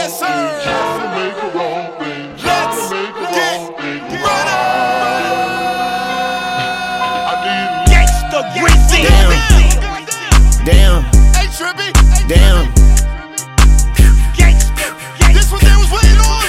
Yes, sir. Trying to make a wrong thing. Let's get money. I need Gangsta Grizzly. Damn, Hey, Trippy. damn. Gangsta. This what they was waiting on.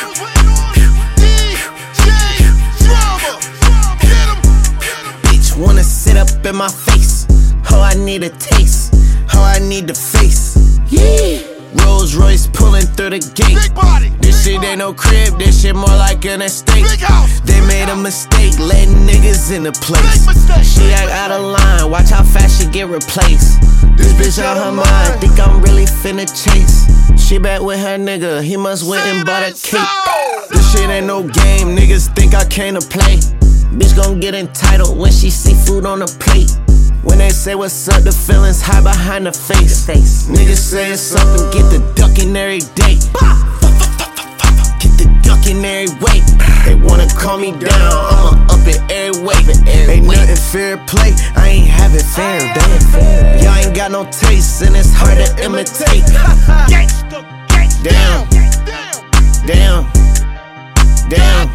DJ Drama. Get him. Bitch wanna sit up in my face. Oh, I need a taste. Oh, I need the face. Yeah. Rolls Royce pulling through the gate. Big body. This shit ain't no crib, this shit more like an estate. Big house. They made a mistake, letting niggas in the place. Big mistake. She act out of line, watch how fast she get replaced. This bitch on her mind, think I'm really finna chase. She back with her nigga, he must went and bought a cake. This shit ain't no game, niggas think I came to play. Bitch gon' get entitled when she see food on the plate. When they say what's up, the feelings hide behind the face. Niggas say it's something, get the ducking every day. Get the ducking every way. They wanna calm me down, I'ma up it every way. Ain't nothing fair play, I ain't have it fair, baby. Y'all ain't got no taste, and it's hard to imitate. Gangsta. Damn, damn, damn.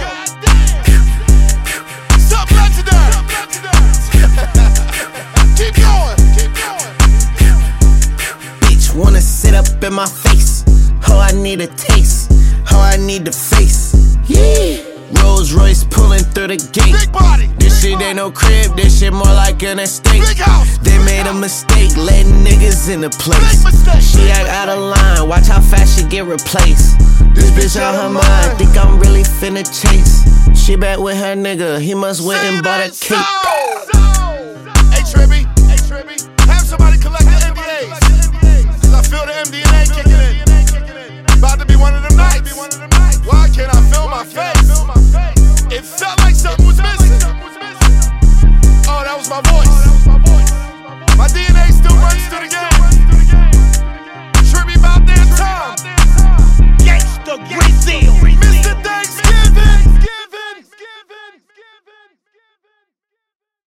Sup, legendary. Keep going. Bitch wanna sit up in my face. Oh, I need a taste. Oh, I need the face. Yeah. Rolls Royce pulling through the gate. Big body. This shit ain't no crib, this shit more like an estate. Big house. They made a mistake, letting niggas in the place. Big mistake. She act out of line, watch how fast she get replaced. This bitch on her mind, think I'm really finna chase. She back with her nigga, he must went and bought a cake. Hey, Trippy.